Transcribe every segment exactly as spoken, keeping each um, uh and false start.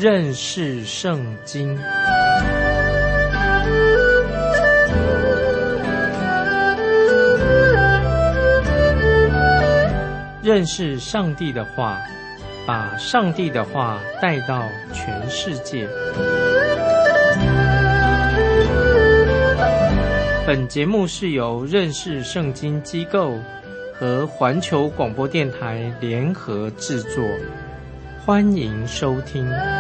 认识圣经。认识上帝的话，把上帝的话带到全世界。本节目是由认识圣经机构和环球广播电台联合制作，欢迎收听。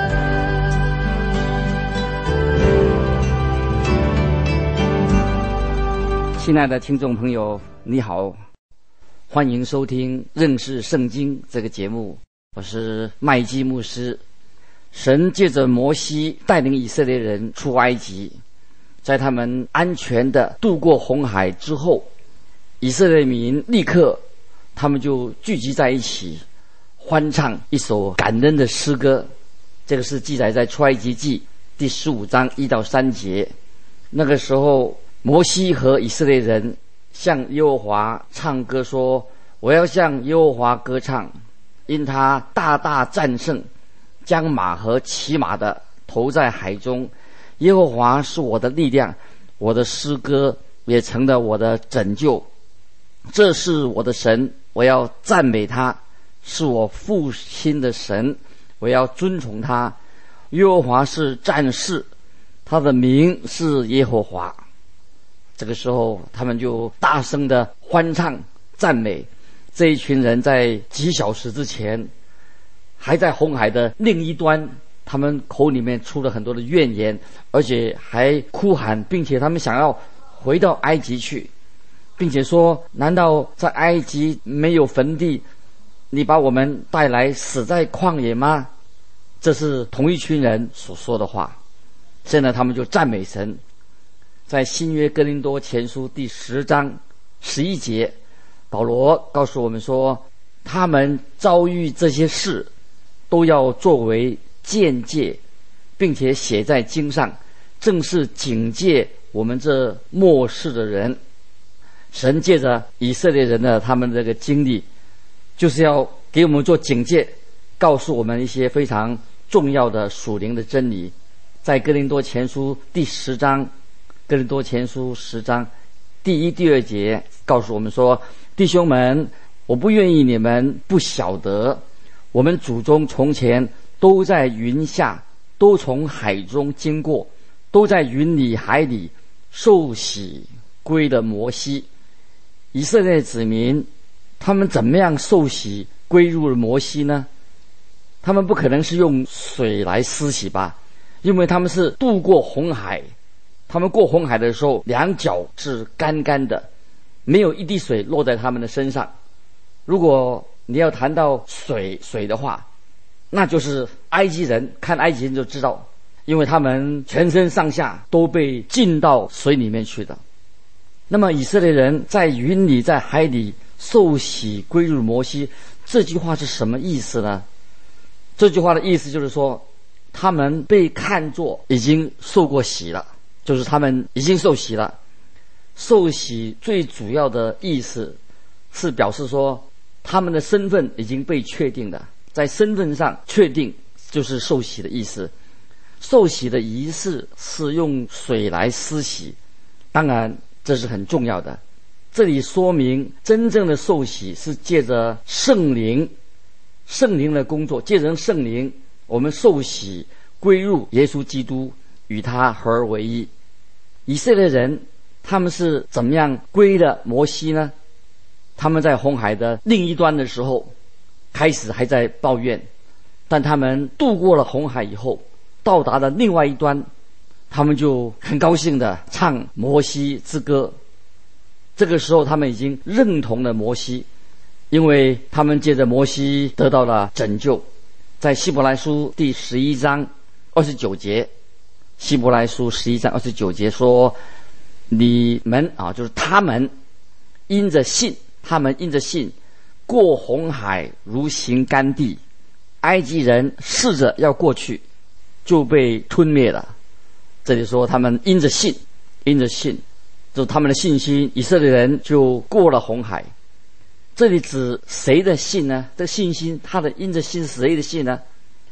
亲爱的听众朋友，你好，欢迎收听认识圣经这个节目，我是麦基牧师。神借着摩西带领以色列人出埃及，在他们安全的渡过红海之后，以色列民立刻他们就聚集在一起，欢唱一首感恩的诗歌。这个是记载在出埃及记第十五章一到三节。那个时候，摩西和以色列人向耶和华唱歌说：我要向耶和华歌唱，因他大大战胜，将马和骑马的投在海中。耶和华是我的力量，我的诗歌也成了我的拯救。这是我的神，我要赞美他，是我父亲的神，我要尊崇他。耶和华是战士，他的名是耶和华。这个时候他们就大声的欢唱赞美。这一群人在几小时之前还在红海的另一端，他们口里面出了很多的怨言，而且还哭喊，并且他们想要回到埃及去，并且说：难道在埃及没有坟地，你把我们带来死在旷野吗？这是同一群人所说的话。现在他们就赞美神。在新约哥林多前书第十章十一节，保罗告诉我们说，他们遭遇这些事都要作为鉴戒，并且写在经上，正是警戒我们这末世的人。神借着以色列人的他们这个经历，就是要给我们做警戒，告诉我们一些非常重要的属灵的真理。在哥林多前书第十章哥林多前书十章第一、第二节告诉我们说：弟兄们，我不愿意你们不晓得，我们祖宗从前都在云下，都从海中经过，都在云里海里受洗归了摩西。以色列子民他们怎么样受洗归入了摩西呢？他们不可能是用水来施洗吧，因为他们是渡过红海。他们过红海的时候，两脚是干干的，没有一滴水落在他们的身上。如果你要谈到水水的话，那就是埃及人，看埃及人就知道，因为他们全身上下都被浸到水里面去的。那么以色列人在云里在海里受洗归入摩西，这句话是什么意思呢？这句话的意思就是说，他们被看作已经受过洗了，就是他们已经受洗了。受洗最主要的意思是表示说，他们的身份已经被确定了，在身份上确定，就是受洗的意思。受洗的仪式是用水来施洗，当然这是很重要的。这里说明真正的受洗是借着圣灵圣灵的工作，借着圣灵我们受洗归入耶稣基督，与他合而为一。以色列人他们是怎么样归了摩西呢？他们在红海的另一端的时候，开始还在抱怨，但他们渡过了红海以后，到达了另外一端，他们就很高兴的唱摩西之歌。这个时候他们已经认同了摩西，因为他们借着摩西得到了拯救。在希伯来书第十一章二十九节，希伯来书十一章二十九节说：你们啊，就是他们因着信，他们因着信过红海如行干地，埃及人试着要过去，就被吞灭了。这里说他们因着信，因着信，就是他们的信心，以色列人就过了红海。这里指谁的信呢？这个信心，他的因着信是谁的信呢？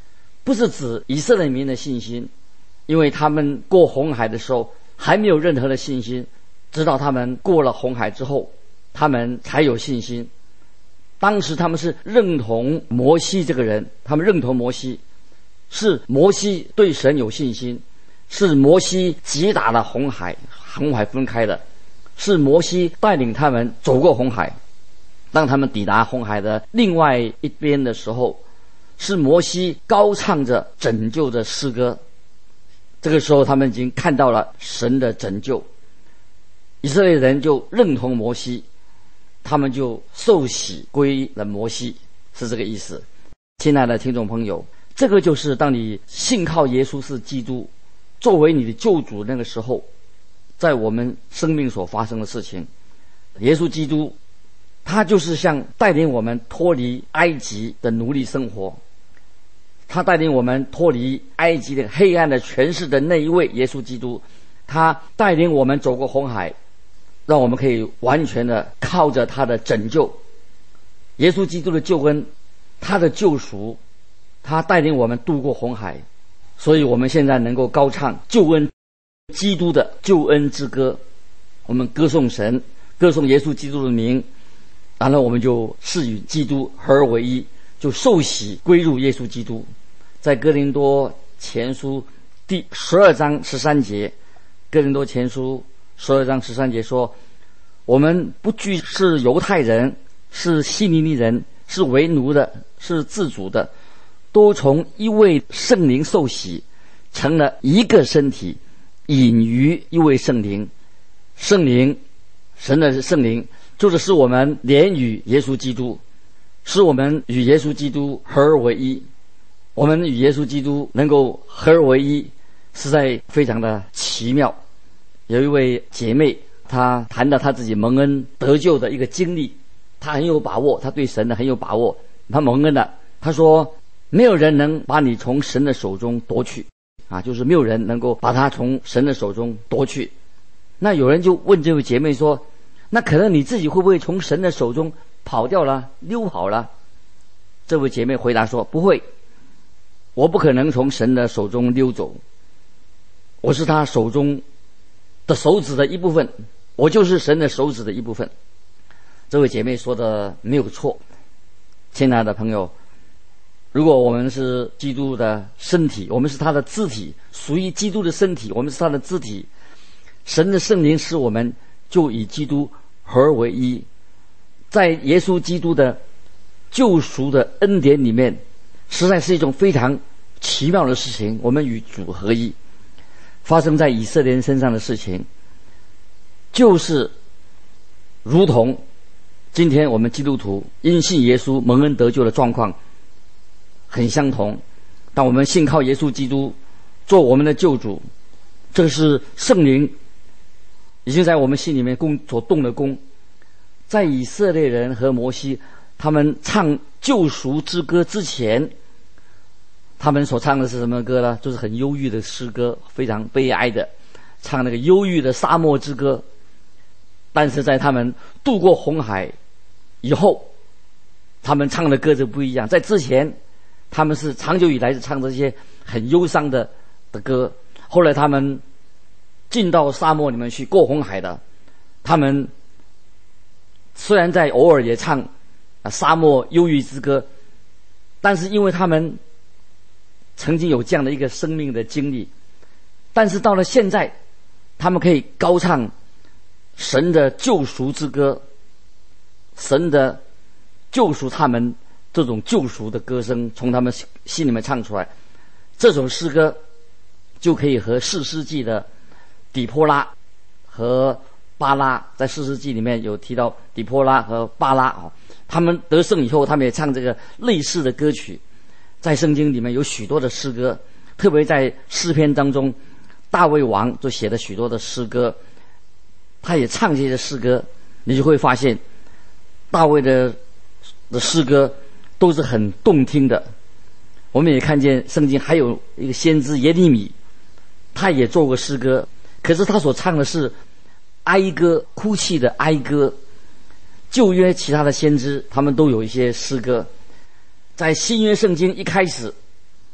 不是指以色列民的信心，因为他们过红海的时候还没有任何的信心，直到他们过了红海之后，他们才有信心。当时他们是认同摩西这个人，他们认同摩西，是摩西对神有信心，是摩西击打了红海，红海分开了，是摩西带领他们走过红海。当他们抵达红海的另外一边的时候，是摩西高唱着拯救的诗歌。这个时候他们已经看到了神的拯救，以色列人就认同摩西，他们就受洗归了摩西，是这个意思。亲爱的听众朋友，这个就是当你信靠耶稣是基督作为你的救主那个时候，在我们生命所发生的事情。耶稣基督他就是像带领我们脱离埃及的奴隶生活，他带领我们脱离埃及的黑暗的权势的那一位耶稣基督，他带领我们走过红海，让我们可以完全的靠着他的拯救。耶稣基督的救恩，他的救赎，他带领我们渡过红海，所以我们现在能够高唱救恩基督的救恩之歌，我们歌颂神，歌颂耶稣基督的名，然后我们就是与基督合而为一，就受洗归入耶稣基督。在哥林多前书第十二章十三节，哥林多前书十二章十三节说，我们不拘是犹太人，是希利尼人，是为奴的，是自主的，都从一位圣灵受洗，成了一个身体，隐于一位圣灵。圣灵，神的圣灵，就是使我们连与耶稣基督，使我们与耶稣基督合而为一。我们与耶稣基督能够合而为一，实在非常的奇妙。有一位姐妹，她谈到她自己蒙恩得救的一个经历，她很有把握，她对神的很有把握，她蒙恩了。她说，没有人能把你从神的手中夺去啊，就是没有人能够把他从神的手中夺去。那有人就问这位姐妹说，那可能你自己会不会从神的手中跑掉了，溜跑了？这位姐妹回答说，不会，我不可能从神的手中溜走，我是他手中的手指的一部分，我就是神的手指的一部分。这位姐妹说的没有错。亲爱的朋友，如果我们是基督的身体，我们是他的肢体，属于基督的身体，我们是他的肢体，神的圣灵使我们就以基督合而为一。在耶稣基督的救赎的恩典里面，实在是一种非常奇妙的事情，我们与主合一。发生在以色列人身上的事情，就是如同今天我们基督徒因信耶稣蒙恩得救的状况很相同。当我们信靠耶稣基督做我们的救主，这是圣灵已经在我们心里面工所动的工。在以色列人和摩西他们唱救赎之歌之前，他们所唱的是什么歌呢？就是很忧郁的诗歌，非常悲哀的，唱那个忧郁的沙漠之歌。但是在他们渡过红海以后，他们唱的歌就不一样。在之前他们是长久以来是唱这些很忧伤的的歌，后来他们进到沙漠里面去过红海的，他们虽然在偶尔也唱啊沙漠忧郁之歌，但是因为他们曾经有这样的一个生命的经历，但是到了现在，他们可以高唱神的救赎之歌，神的救赎，他们这种救赎的歌声从他们心里面唱出来。这首诗歌就可以和士师记的底波拉和巴拉，在士师记里面有提到底波拉和巴拉啊，他们得胜以后，他们也唱这个类似的歌曲。在圣经里面有许多的诗歌，特别在诗篇当中，大卫王就写了许多的诗歌，他也唱这些诗歌。你就会发现大卫的的诗歌都是很动听的。我们也看见圣经还有一个先知耶利米，他也做过诗歌，可是他所唱的是哀歌，哭泣的哀歌。旧约其他的先知他们都有一些诗歌。在新约圣经一开始，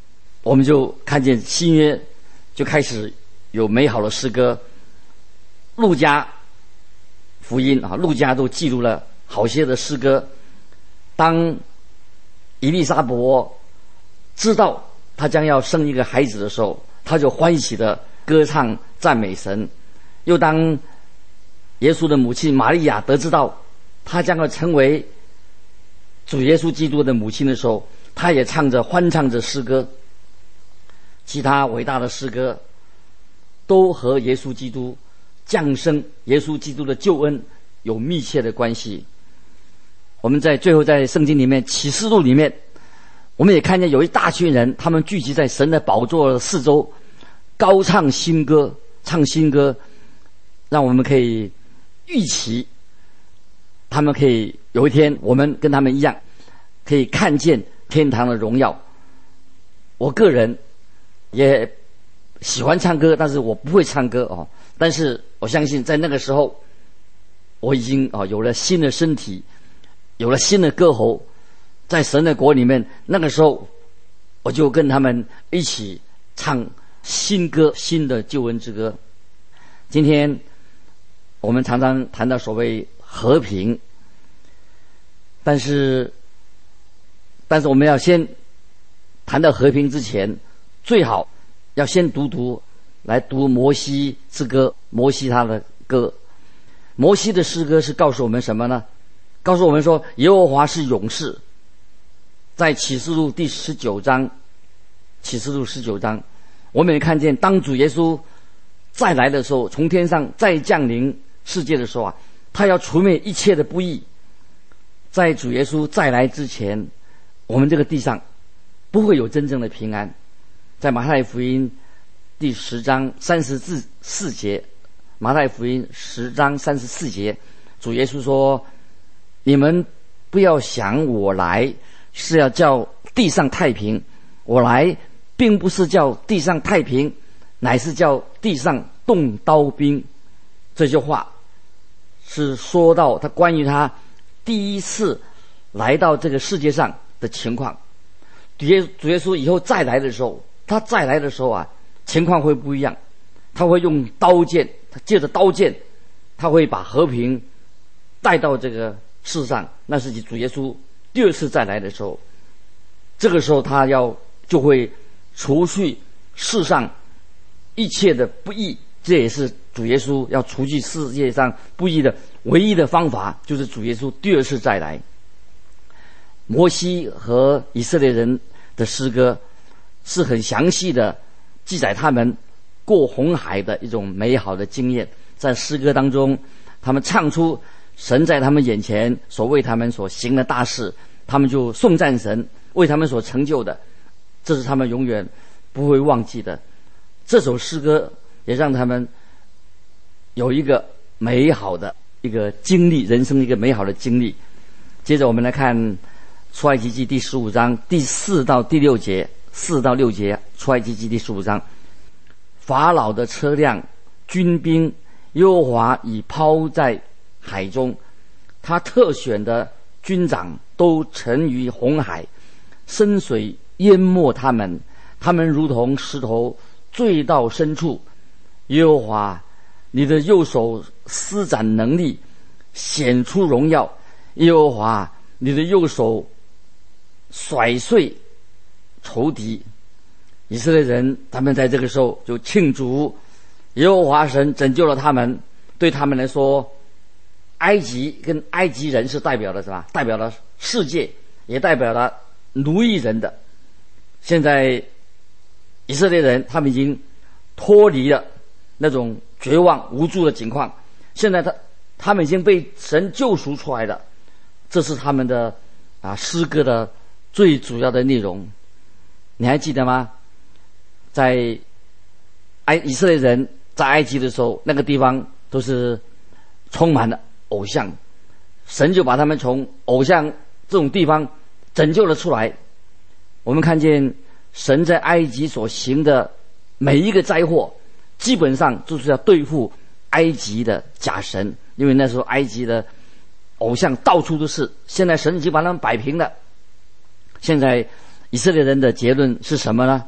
我们就看见新约就开始有美好的诗歌。路加福音啊，路加都记录了好些的诗歌。当以利沙伯知道他将要生一个孩子的时候，他就欢喜的歌唱赞美神。又当耶稣的母亲玛利亚得知到他将要成为主耶稣基督的母亲的时候，他也唱着欢唱着诗歌。其他伟大的诗歌都和耶稣基督降生、耶稣基督的救恩有密切的关系。我们在最后在圣经里面启示录里面，我们也看见有一大群人，他们聚集在神的宝座的四周，高唱新歌，唱新歌，让我们可以预期他们可以有一天我们跟他们一样可以看见天堂的荣耀。我个人也喜欢唱歌，但是我不会唱歌哦。但是我相信在那个时候我已经哦有了新的身体，有了新的歌喉，在神的国里面，那个时候我就跟他们一起唱新歌，新的救恩之歌。今天我们常常谈到所谓和平，但是但是我们要先谈到和平之前，最好要先读读来读摩西之歌，摩西他的歌。摩西的诗歌是告诉我们什么呢？告诉我们说耶和华是勇士。在启示录第十九章，启示录十九章，我们也看见当主耶稣再来的时候，从天上再降临世界的时候啊，他要除灭一切的不义。在主耶稣再来之前，我们这个地上不会有真正的平安。在马太福音第十章三十四节，马太福音十章三十四节，主耶稣说：你们不要想我来是要叫地上太平，我来并不是叫地上太平，乃是叫地上动刀兵。这句话是说到他关于他第一次来到这个世界上的情况。主耶主耶稣以后再来的时候，他再来的时候啊，情况会不一样。他会用刀剑，他借着刀剑，他会把和平带到这个世上。那是主耶稣第二次再来的时候，这个时候他要就会除去世上一切的不义。这也是主耶稣要除去世界上不义的唯一的方法，就是主耶稣第二次再来。摩西和以色列人的诗歌是很详细的记载他们过红海的一种美好的经验。在诗歌当中，他们唱出神在他们眼前所为他们所行的大事，他们就颂赞神为他们所成就的，这是他们永远不会忘记的。这首诗歌也让他们有一个美好的一个经历，人生一个美好的经历。接着我们来看出埃及记第十五章第四到第六节，四到六节，出埃及记第十五章。法老的车辆、军兵，耶和华已抛在海中，他特选的军长都沉于红海，深水淹没他们，他们如同石头坠到深处。耶和华，你的右手施展能力，显出荣耀。耶和华，你的右手甩碎仇敌。以色列人他们在这个时候就庆祝耶和华神拯救了他们。对他们来说，埃及跟埃及人是代表的什么？代表了世界，也代表了奴役人的。现在以色列人他们已经脱离了那种绝望无助的情况，现在他他们已经被神救赎出来了。这是他们的啊诗歌的最主要的内容。你还记得吗？在埃以色列人在埃及的时候，那个地方都是充满了偶像，神就把他们从偶像这种地方拯救了出来。我们看见神在埃及所行的每一个灾祸，基本上就是要对付埃及的假神，因为那时候埃及的偶像到处都是。现在神已经把他们摆平了。现在以色列人的结论是什么呢？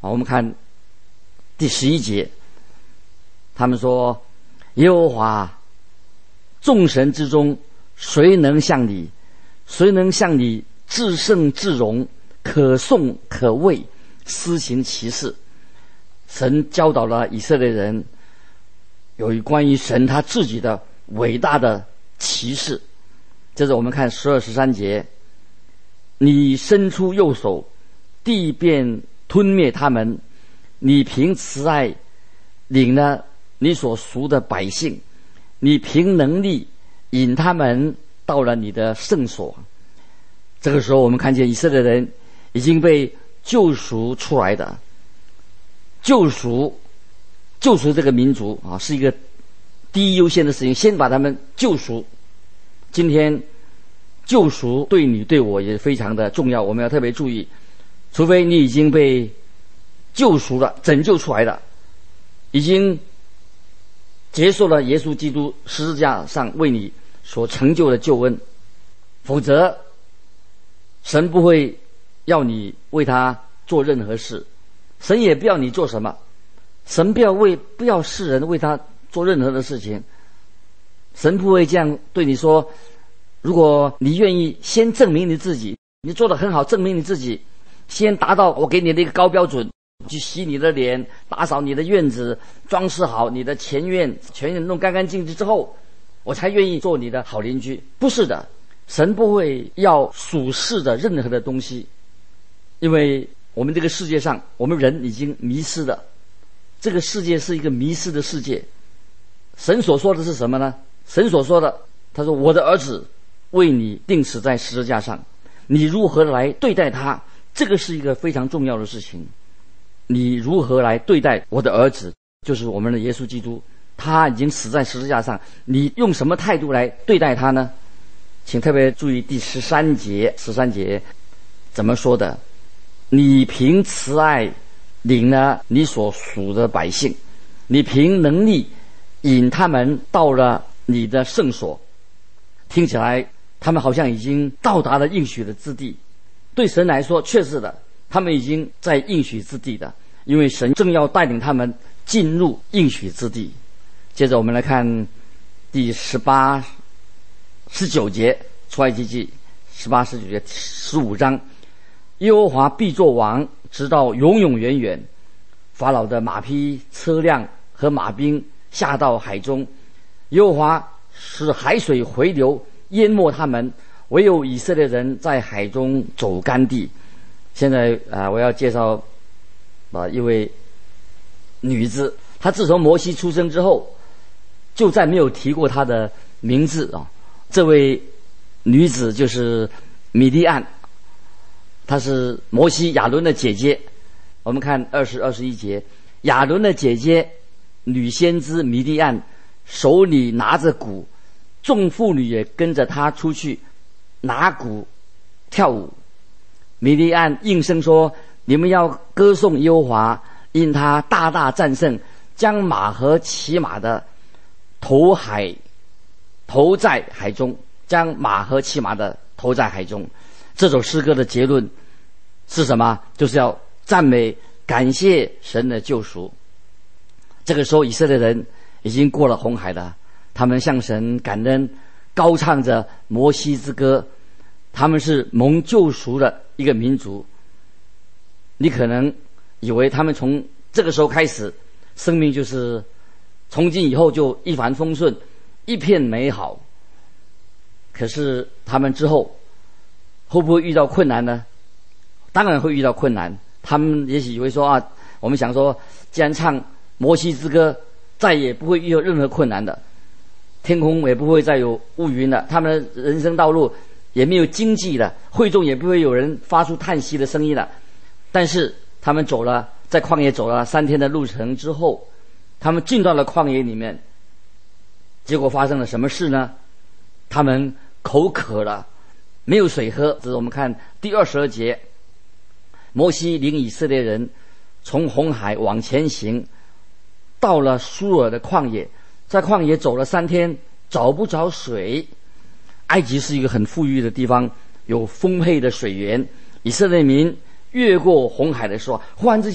啊，我们看第十一节，他们说：耶和华，众神之中，谁能像你？谁能像你至圣至荣，可颂可畏，施行奇事？神教导了以色列人有关于神他自己的伟大的奇事。接着我们看十二十三节，你伸出右手，地便吞灭他们，你凭慈爱领了你所赎的百姓，你凭能力引他们到了你的圣所。这个时候我们看见以色列人已经被救赎出来的，救赎救赎这个民族啊，是一个第一优先的事情，先把他们救赎。今天救赎对你对我也非常的重要，我们要特别注意，除非你已经被救赎了，拯救出来了，已经结束了耶稣基督十字架上为你所成就的救恩，否则神不会要你为他做任何事，神也不要你做什么，神不要为不要世人为他做任何的事情。神不会这样对你说，如果你愿意先证明你自己，你做得很好，证明你自己，先达到我给你的一个高标准，去洗你的脸，打扫你的院子，装饰好你的前院，全院弄干干净净之后，我才愿意做你的好邻居。不是的，神不会要属世的任何的东西，因为我们这个世界上，我们人已经迷失了，这个世界是一个迷失的世界。神所说的是什么呢？神所说的，他说：我的儿子为你钉死在十字架上，你如何来对待他，这个是一个非常重要的事情。你如何来对待我的儿子，就是我们的耶稣基督，他已经死在十字架上，你用什么态度来对待他呢？请特别注意第十三节，十三节怎么说的？你凭慈爱领了你所属的百姓，你凭能力引他们到了你的圣所。听起来他们好像已经到达了应许的之地，对神来说确实的，他们已经在应许之地的，因为神正要带领他们进入应许之地。接着我们来看第十八、十九节，出埃及记十八、十九节，十五章。耶和华必作王，直到永永远远。法老的马匹、车辆和马兵下到海中，耶和华使海水回流，淹没他们，唯有以色列人在海中走干地。现在啊、呃，我要介绍啊、呃、一位女子，她自从摩西出生之后，就再没有提过她的名字啊。这位女子就是米利暗，她是摩西亚伦的姐姐。我们看二十二十一节，亚伦的姐姐女先知米利暗手里拿着鼓，众妇女也跟着她出去拿鼓跳舞。米利暗应声说：你们要歌颂耶和华，因他大大战胜，将马和骑马的投海投在海中，将马和骑马的投在海中。这首诗歌的结论是什么？就是要赞美感谢神的救赎。这个时候以色列人已经过了红海了，他们向神感恩，高唱着摩西之歌，他们是蒙救赎的一个民族。你可能以为他们从这个时候开始生命就是从今以后就一帆风顺，一片美好，可是他们之后会不会遇到困难呢？当然会遇到困难。他们也许以为说啊，我们想说既然唱摩西之歌，再也不会遇到任何困难的，天空也不会再有乌云了，他们的人生道路也没有荆棘了，会众也不会有人发出叹息的声音了。但是他们走了，在旷野走了三天的路程之后，他们进到了旷野里面，结果发生了什么事呢？他们口渴了，没有水喝。这是我们看第二十二节，摩西领以色列人从红海往前行，到了苏尔的旷野，在旷野走了三天，找不着水。埃及是一个很富裕的地方，有丰沛的水源。以色列民越过红海的时候，忽然之间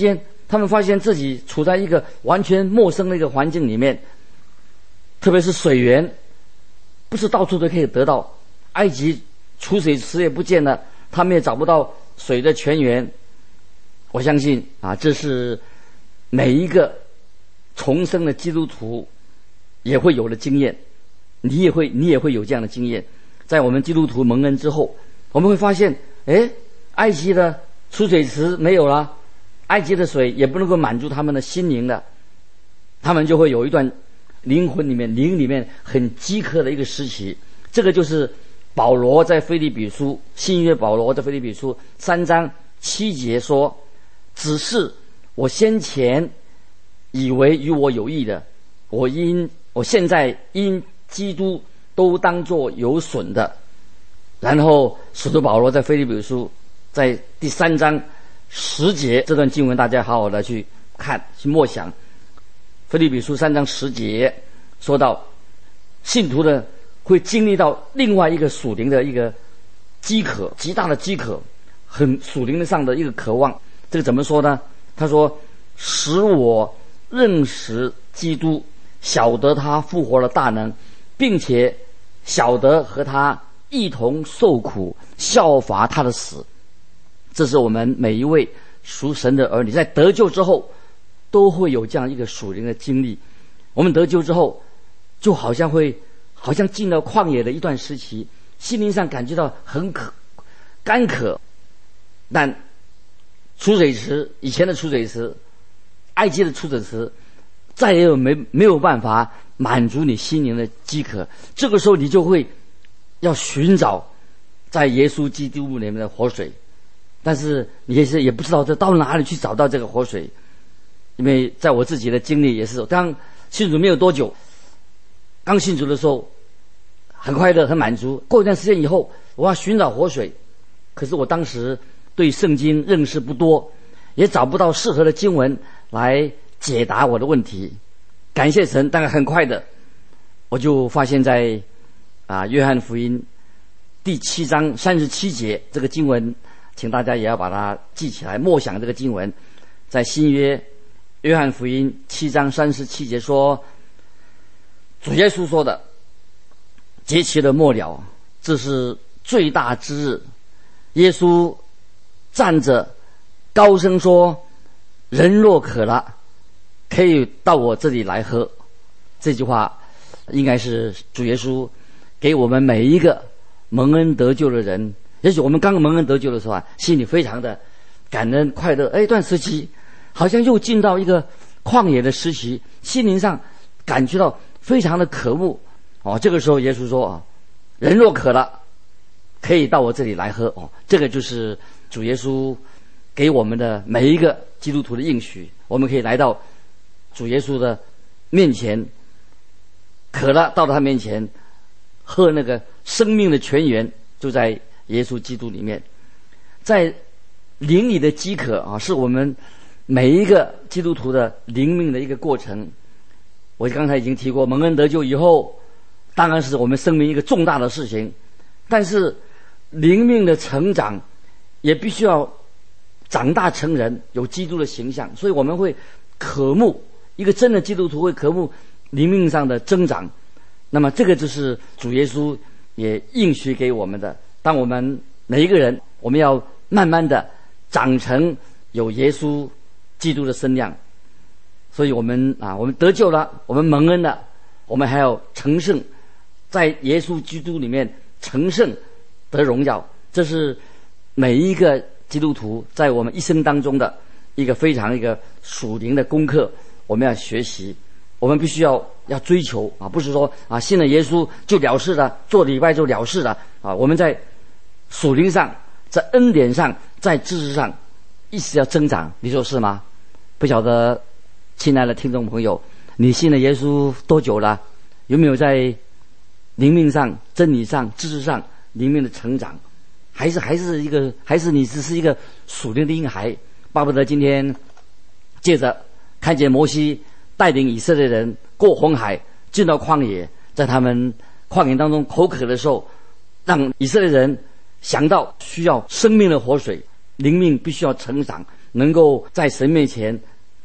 他们发现自己处在一个完全陌生的一个环境里面，特别是水源不是到处都可以得到，埃及储水池也不见了，他们也找不到水的泉源。我相信啊，这是每一个重生的基督徒也会有的经验，你也会你也会有这样的经验。在我们基督徒蒙恩之后，我们会发现，哎，埃及的储水池没有了，埃及的水也不能够满足他们的心灵的，他们就会有一段灵魂里面灵里面很饥渴的一个时期。这个就是保罗在腓立比书，新约保罗在腓立比书三章七节说，只是我先前以为与我有益的，我因我现在因基督都当作有损的。然后使徒保罗在腓立比书在第三章十节，这段经文大家好好的去看去默想。腓立比书三章十节说到，信徒的会经历到另外一个属灵的一个饥渴，极大的饥渴，很属灵的上的一个渴望。这个怎么说呢？他说，使我认识基督，晓得他复活的大能，并且晓得和他一同受苦，效法他的死。这是我们每一位属神的儿女在得救之后都会有这样一个属灵的经历。我们得救之后就好像会好像进了旷野的一段时期，心灵上感觉到很渴干渴，但储水池以前的储水池，埃及的储水池再也有没没有办法满足你心灵的饥渴。这个时候你就会要寻找在耶稣基督里面的活水，但是你也是也不知道这到哪里去找到这个活水。因为在我自己的经历也是，刚信主没有多久，刚信主的时候很快乐很满足，过一段时间以后我要寻找活水，可是我当时对圣经认识不多，也找不到适合的经文来解答我的问题。感谢神，大概很快的我就发现在啊约翰福音第七章三十七节这个经文，请大家也要把它记起来，默想这个经文。在新约约翰福音七章三十七节说，主耶稣说的，节期的末了，这是最大之日。耶稣站着高声说，人若渴了，可以到我这里来喝。这句话应该是主耶稣给我们每一个蒙恩得救的人。也许我们刚蒙恩得救的时候啊，心里非常的感恩快乐，哎，一段时期好像又进到一个旷野的时期，心灵上感觉到非常的渴慕。哦，这个时候耶稣说啊，人若渴了，可以到我这里来喝。哦，这个就是主耶稣给我们的每一个基督徒的应许，我们可以来到主耶稣的面前，渴了到了他面前喝那个生命的泉源，就在耶稣基督里面。在灵里的饥渴啊，是我们每一个基督徒的灵命的一个过程。我刚才已经提过，蒙恩得救以后当然是我们生命一个重大的事情，但是灵命的成长也必须要长大成人，有基督的形象。所以我们会渴慕，一个真的基督徒会渴慕灵命上的增长。那么这个就是主耶稣也应许给我们的，当我们每一个人，我们要慢慢的长成有耶稣基督的身量。所以我们啊，我们得救了，我们蒙恩了，我们还要成圣，在耶稣基督里面成圣得荣耀。这是每一个基督徒在我们一生当中的一个非常一个属灵的功课，我们要学习，我们必须要要追求啊，不是说啊信了耶稣就了事了，做礼拜就了事了啊。我们在属灵上，在恩典上，在知识上一直要增长，你说是吗？不晓得亲爱的听众朋友，你信了耶稣多久了？有没有在灵命上、真理上、知识上灵命的成长？还是还是一个，还是你只是一个属灵的婴孩？巴不得今天借着看见摩西带领以色列人过红海，进到旷野，在他们旷野当中口渴的时候，让以色列人想到需要生命的活水，灵命必须要成长，能够在神面前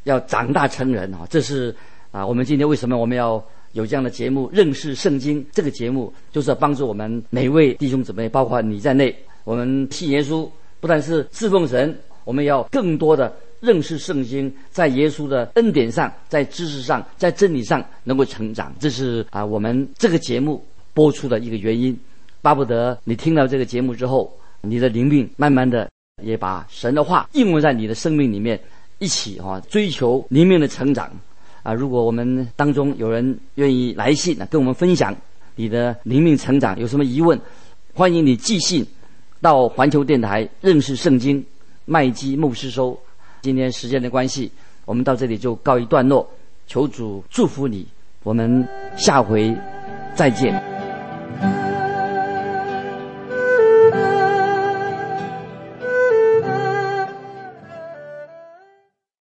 要长大成人啊。这是啊，我们今天为什么我们要有这样的节目认识圣经，这个节目就是要帮助我们每位弟兄姊妹，包括你在内，我们信耶稣不但是侍奉神，我们要更多的认识圣经，在耶稣的恩典上，在知识上，在真理上能够成长。这是啊我们这个节目播出的一个原因。巴不得你听到这个节目之后，你的灵命慢慢的也把神的话应用在你的生命里面，一起啊追求灵命的成长啊！如果我们当中有人愿意来信啊，跟我们分享你的灵命成长，有什么疑问，欢迎你寄信到环球电台认识圣经麦基牧师收。今天时间的关系，我们到这里就告一段落，求主祝福你，我们下回再见。